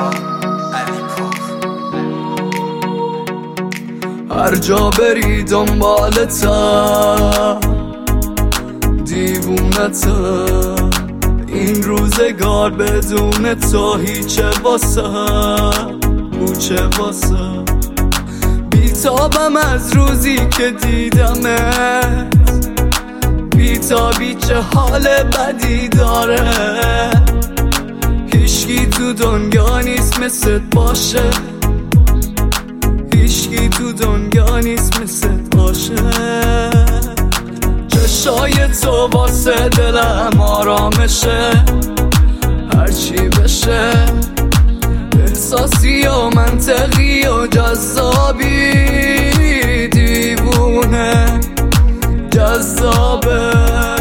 هر جا بری دنبالتم، دیوونتم. این روزگار بدون تو هیچه واسه بوچه واسه. بیتابم از روزی که دیدمت، بیتابی چه حال بدی داره. هیچکی تو دنیا نیست مثلت باشه، هیچکی تو دنیا نیست مثلت باشه. چشای تو واسه دلم آرامشه، هرچی بشه. احساسی و منطقی و جذابی، دیوونه جذابه.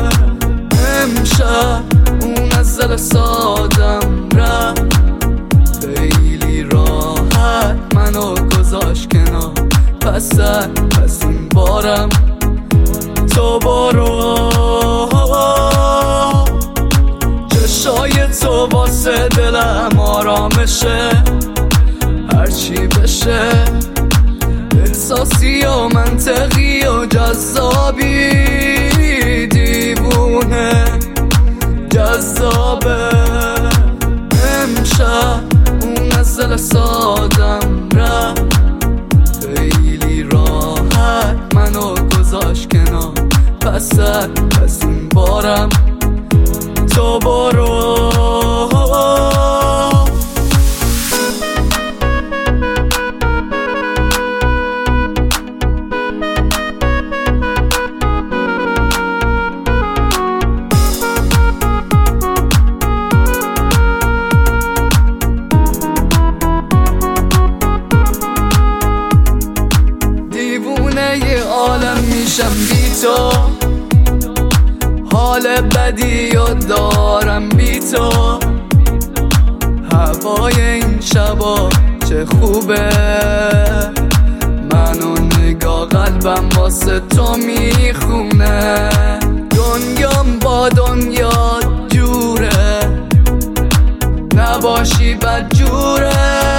امشب اون از دل سادم رفت، خیلی راحت منو گذاشت کنار. پس این بارم تو برو. چشای تو واسه دلم آرامشه، هرچی بشه. احساسی و منطقی و جذابی، دیوونه جذابه. امشب اون از دل سادم رفت، خیلی راحت منو گذاشت کنار. پس این بارم تو برو. میشم بی تو، حال بدی و دارم بی تو. هوای این شبا چه خوبه، منو نگاه قلبم واسه تو میخونه. دنیام با دنیا جوره، نباشی بد جوره.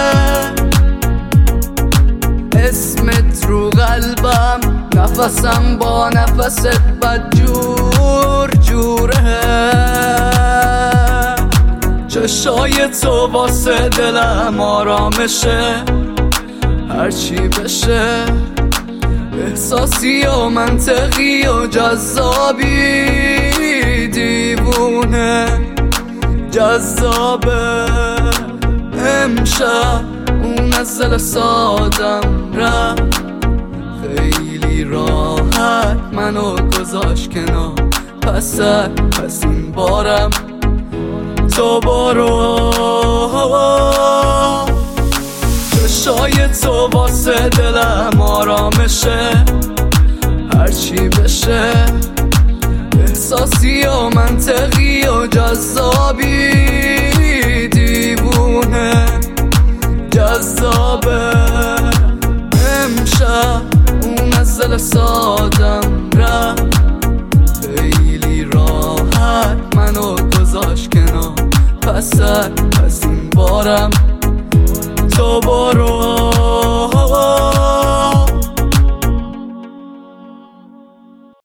اسمت رو قلبم، نفسم با نفست بد جور جوره. چشای تو واسه دلم آرامشه، هرچی بشه. احساسی و منطقی و جذابی، دیوونه جذابه. امشب اون از دل سادم رفت، خیلی راحت منو گذاشت کنار. پس این بارم تو برو. چشای تو واسه دلم آرامشه، هرچی بشه. احساسی و منطقی و جذابی، دیوونه جذابه. امشب اون از دل سادم رفت، خیلی راحت منو گذاشت کنار. پس این بارم تو برو.